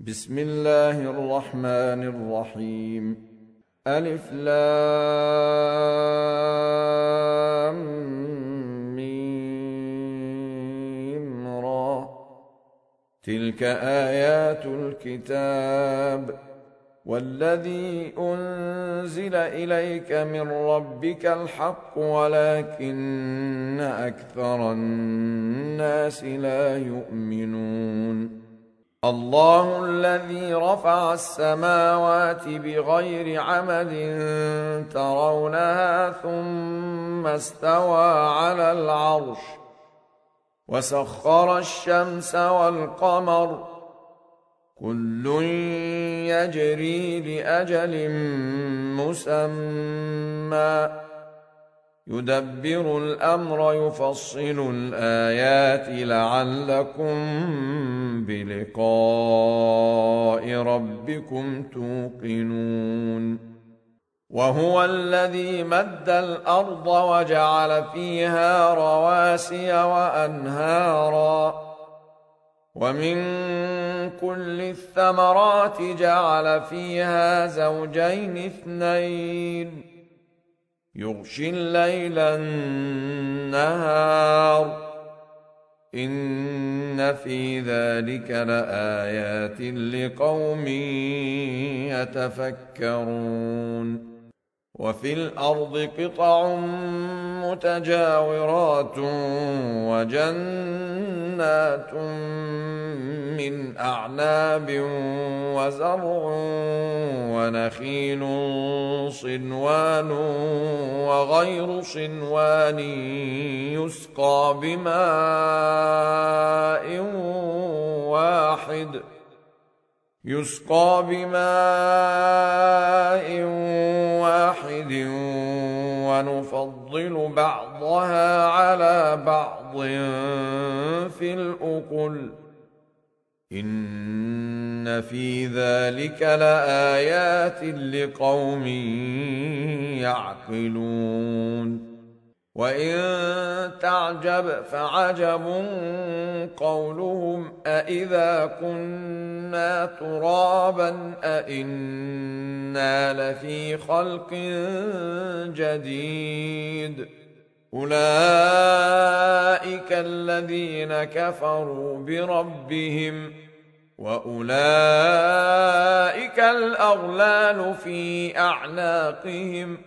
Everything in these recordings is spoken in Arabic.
بسم الله الرحمن الرحيم. ألف لام ميم را. تلك آيات الكتاب والذي أنزل إليك من ربك الحق ولكن أكثر الناس لا يؤمنون. الله الذي رفع السماوات بغير عمد ترونها ثم استوى على العرش وسخر الشمس والقمر كل يجري لأجل مسمى يدبر الأمر يفصل الآيات لعلكم بلقاء ربكم توقنون. وهو الذي مد الأرض وجعل فيها رواسي وأنهارا ومن كل الثمرات جعل فيها زوجين اثنين يغشي الليل النهار إن في ذلك لآيات لقوم يتفكرون. وفي الأرض قطع متجاورات وجنات من أعناب وزرع ونخيل صنوان وغير صنوان يسقى بماء واحد ونفضل بعضها على بعض في الأكل إن في ذلك لآيات لقوم يعقلون. وإن تعجب فعجب قولهم أإذا كنا ترابا أإنا لفي خلق جديد أولئك الذين كفروا بربهم وأولئك الأغلال في أعناقهم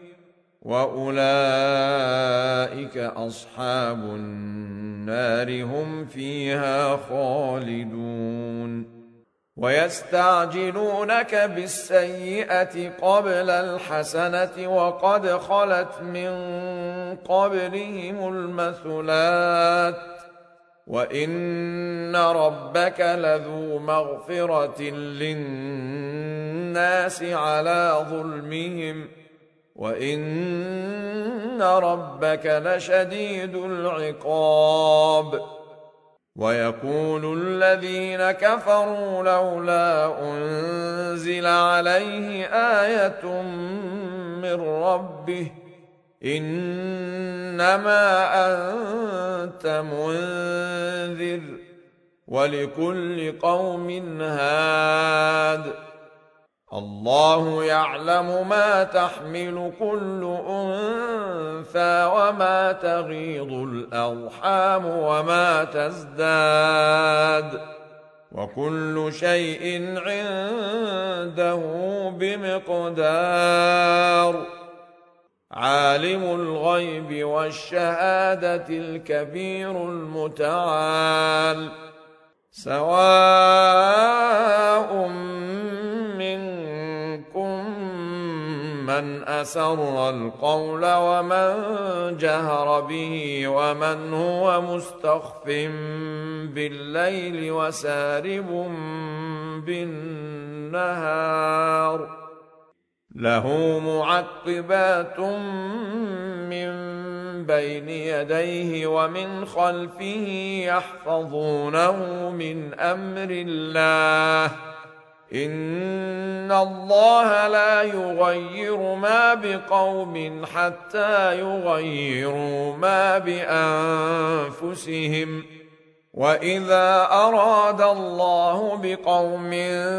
وأولئك أصحاب النار هم فيها خالدون. ويستعجلونك بالسيئة قبل الحسنة وقد خلت من قبلهم المثلات وإن ربك لذو مغفرة للناس على ظلمهم وإن ربك لشديد العقاب. ويقول الذين كفروا لولا أنزل عليه آية من ربه إنما أنت منذر ولكل قوم هاد الله يعلم ما تحمل كل أنثى وما تغيض الأرحام وما تزداد وكل شيء عنده بمقدار. عالم الغيب والشهادة الكبير المتعال سواء منكم من أسر القول ومن جهر به ومن هو مستخف بالليل وسارب بالنهار له معقبات من بين يديه ومن خلفه يحفظونه من أمر الله إن الله لا يغير ما بقوم حتى يغيروا ما بأنفسهم وإذا أراد الله بقوم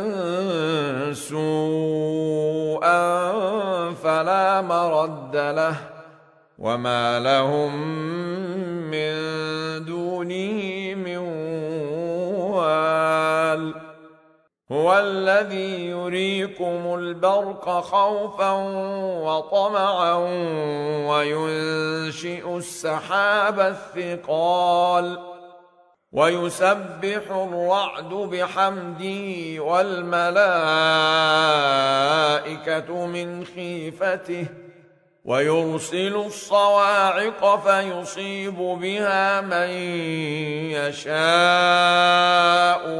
سوءا فلا مرد له وما لهم من دونه من وال. هو الذي يريكم البرق خوفا وطمعا وينشئ السحاب الثقال ويسبح الرعد بحمده والملائكة من خيفته ويرسل الصواعق فيصيب بها من يشاء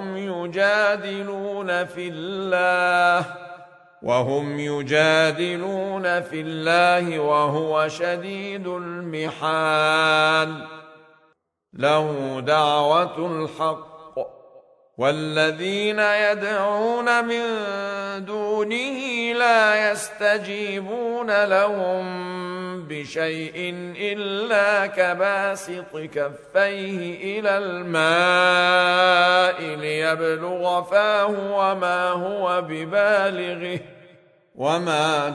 وهم يجادلون في الله وهو شديد المحال. له دعوة الحق والذين يدعون من دونه لا يستجيبون لهم بشيء إلا كباسط كفيه إلى الماء ليبلغ فاه وما هو ببالغه وما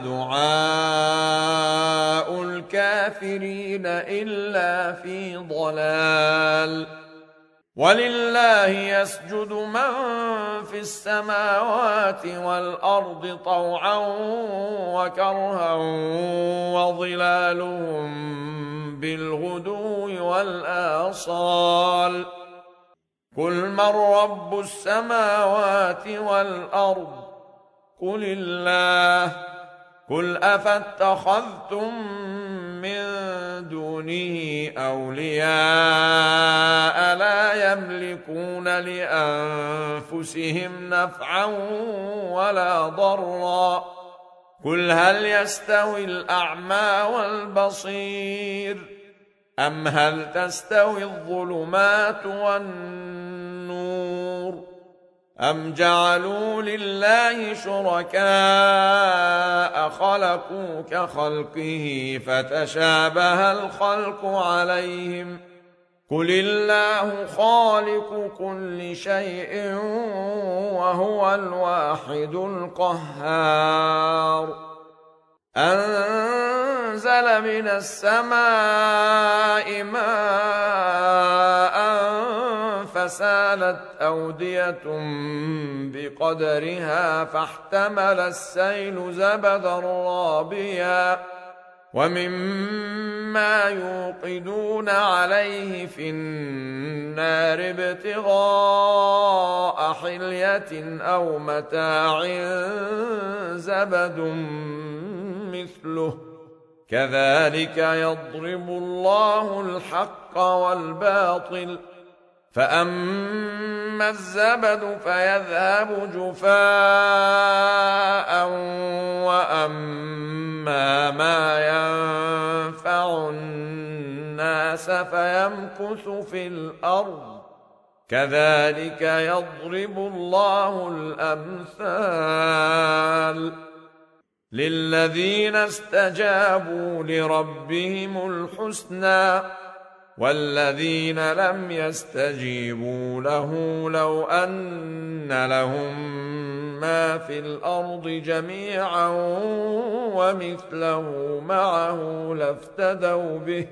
دعاء الكافرين إلا في ضلال. ولله يسجد من في السماوات والأرض طوعا وكرها وظلالهم بالغدو والآصال. قل من رب السماوات والأرض قل الله. قل أفاتخذتم من دونه أولياء لا يملكون لأنفسهم نفعا ولا ضرا. قل هل يستوي الأعمى والبصير أم هل تستوي الظلمات والنور أم جعلوا لله شركاء خلقوا كخلقه فتشابه الخلق عليهم. قل الله خالق كل شيء وهو الواحد القهار. أنزل من السماء ماء فسالت أودية بقدرها فاحتمل السيل زبدا رابيا ومما يوقدون عليه في النار ابتغاء حلية أو متاع زبد مثله كذلك يضرب الله الحق والباطل. فأما الزبد فيذهب جفاء وأما ما ينفع الناس فيمكث في الأرض كذلك يضرب الله الأمثال. للذين استجابوا لربهم الحسنى والذين لم يستجيبوا له لو أن لهم ما في الأرض جميعا ومثله معه لافتدوا به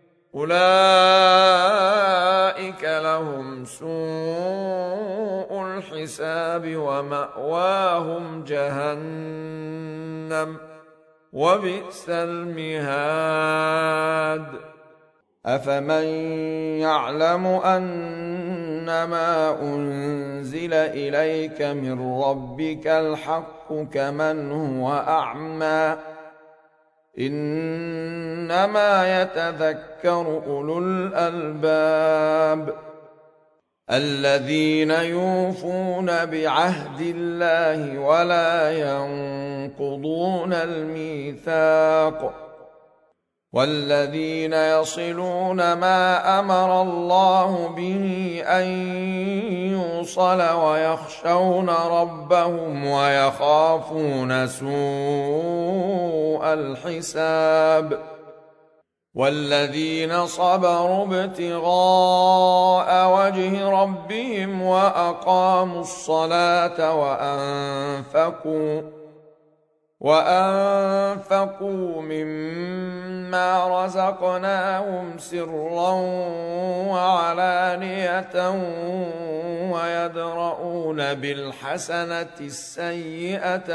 أولئك لهم سوء الحساب ومأواهم جهنم وبئس المهاد. أفمن يعلم أنما أنزل إليك من ربك الحق كمن هو أعمى إنما يتذكر أولو الألباب الذين يوفون بعهد الله ولا ينقضون الميثاق والذين يصلون ما أمر الله به أن يوصل ويخشون ربهم ويخافون سوء الحساب. والذين صبروا ابتغاء وجه ربهم وأقاموا الصلاة وأنفقوا مما رزقناهم سرا وعلانية ويدرؤون بالحسنة السيئة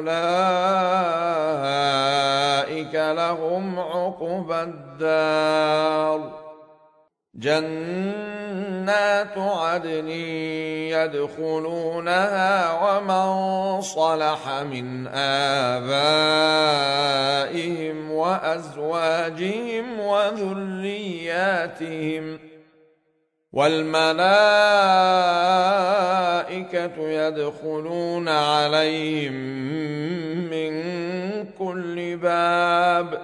أولئك لهم عقبى الدار جنات عدن يدخلونها ومن صلح من آبائهم وأزواجهم وذرياتهم والملائكة يدخلون عليهم من كل باب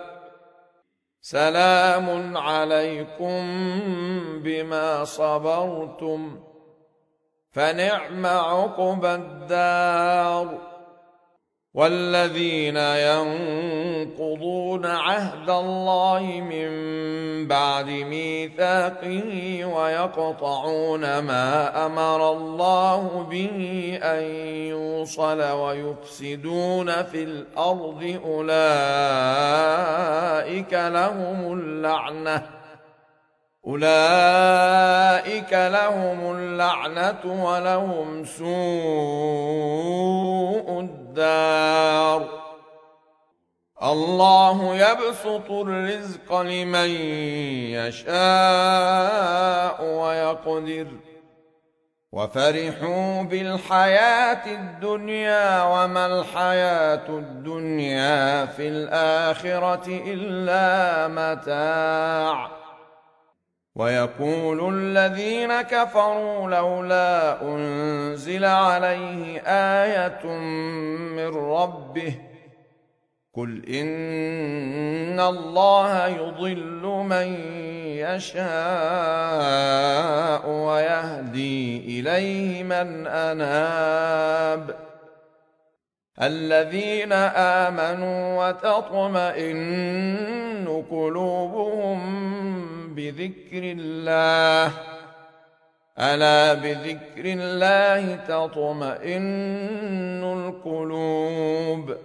سلام عليكم بما صبرتم فنعم عقبى الدار والذين ينقضون عهد الله من بعد ميثاقه ويقطعون ما أمر الله به أن يوصل ويفسدون في الأرض أولئك لهم اللعنة ولهم سوء الدار الله يبسط الرزق لمن يشاء ويقدر وفرحوا بالحياة الدنيا وما الحياة الدنيا في الآخرة إلا متاع ويقول الذين كفروا لولا أنزل عليه آية من ربه قل إن الله يضل من يشاء ويهدي إليه من أناب الذين آمنوا وتطمئن قلوبهم بذكر الله ألا بذكر الله تطمئن القلوب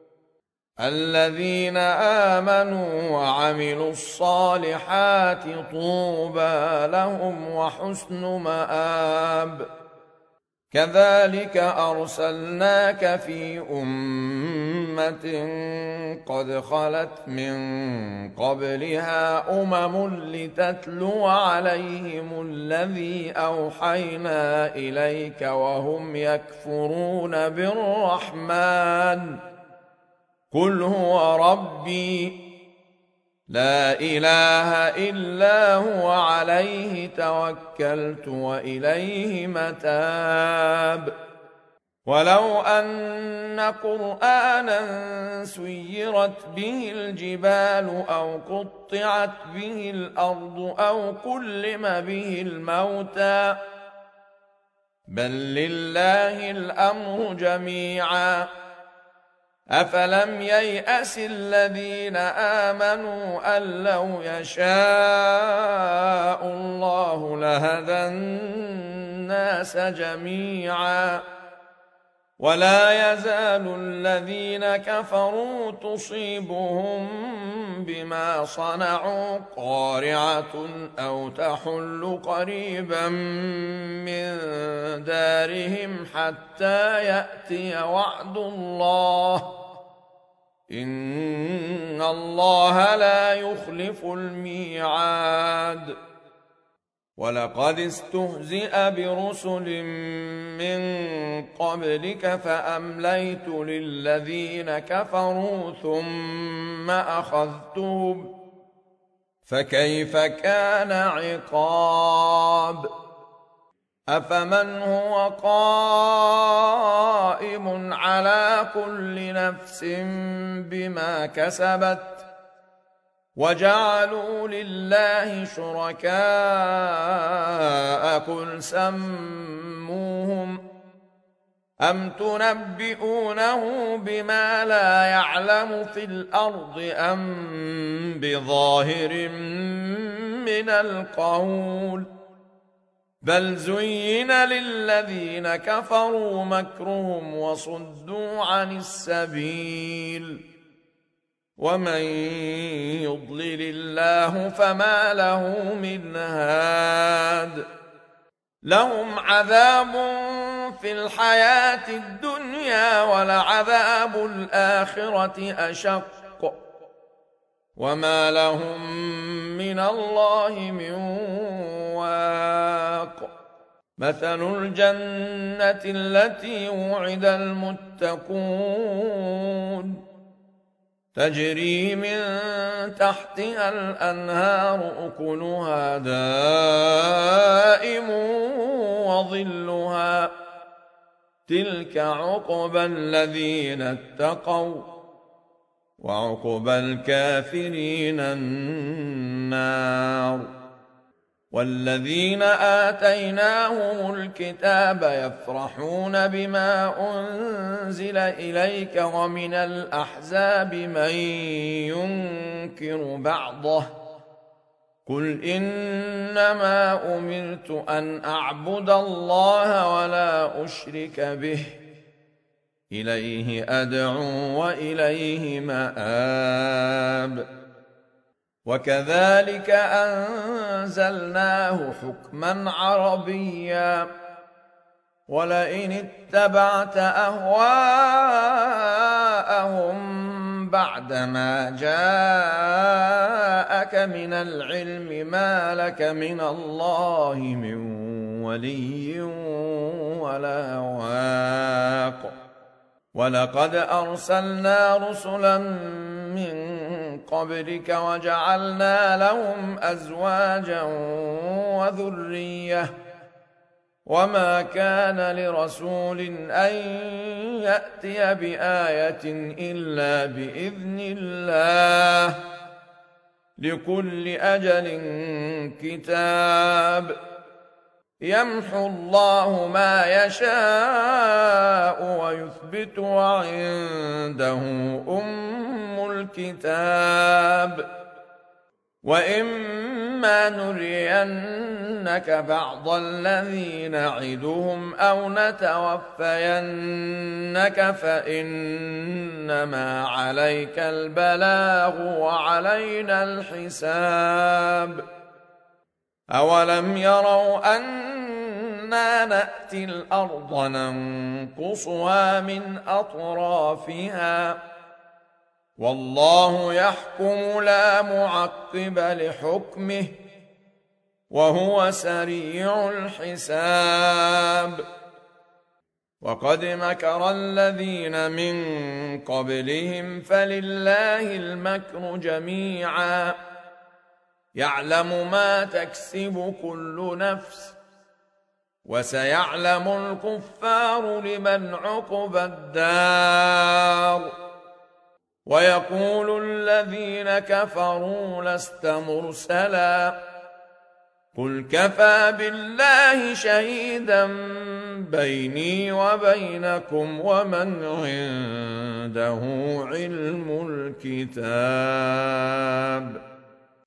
الذين آمنوا وعملوا الصالحات طوبى لهم وحسن مآب كذلك أرسلناك في أمة قد خلت من قبلها لتتلو عليهم الذي أوحينا إليك وهم يكفرون بالرحمن قل هو ربي لا إله إلا هو عليه توكلت وإليه متاب ولو أن قرآنا سيرت به الجبال أو قطعت به الأرض أو كلم به الموتى بل لله الأمر جميعا أفلم ييأس الذين آمنوا أن لو يشاء الله لهدى الناس جميعا ولا يزال الذين كفروا تصيبهم بما صنعوا قارعة أو تحل قريبا من دارهم حتى يأتي وعد الله إن الله لا يخلف الميعاد ولقد استهزئ برسل من قبلك فأمليت للذين كفروا ثم أخذتهم فكيف كان عقاب أفمن هو قائم على كل نفس بما كسبت وجعلوا لله شركاء قل سموهم أم تنبئونه بما لا يعلم في الأرض أم بظاهر من القول بل زين للذين كفروا مكرهم وصدوا عن السبيل ومن يضلل الله فما له من هاد لهم عذاب في الحياة الدنيا ولعذاب الآخرة أشق وما لهم من الله من واق مثل الجنة التي وعد المتقون تجري من تحتها الأنهار أكلها دائم وظلها تلك عقبى الذين اتقوا وعقبى الكافرين النار والذين آتيناهم الكتاب يفرحون بما أنزل إليك ومن الأحزاب من ينكر بعضه قل إنما أمرت أن أعبد الله ولا أشرك به إليه أدعو وإليه مآب وكذلك أنزلناه حكما عربيا ولئن اتبعت أهواءهم بعدما جاءك من العلم ما لك من الله من ولي ولا واق ولقد أرسلنا رسلا من قبلك وجعلنا لهم أزواجا وذرية وما كان لرسول أن يأتي بآية إلا بإذن الله لكل أجل كتاب يمحو الله ما يشاء ويثبت وعنده أم الكتاب وإما نرينك بعض الذي نعدهم أو نتوفينك فإنما عليك البلاغ وعلينا الحساب أولم يروا أنا نأتي الأرض ننقصها من أطرافها والله يحكم لا معقب لحكمه وهو سريع الحساب وقد مكر الذين من قبلهم فلله المكر جميعا يعلم ما تكسب كل نفس وسيعلم الكفار لمن عقبى الدار ويقول الذين كفروا لست مرسلا قل كفى بالله شهيدا بيني وبينكم ومن عنده علم الكتاب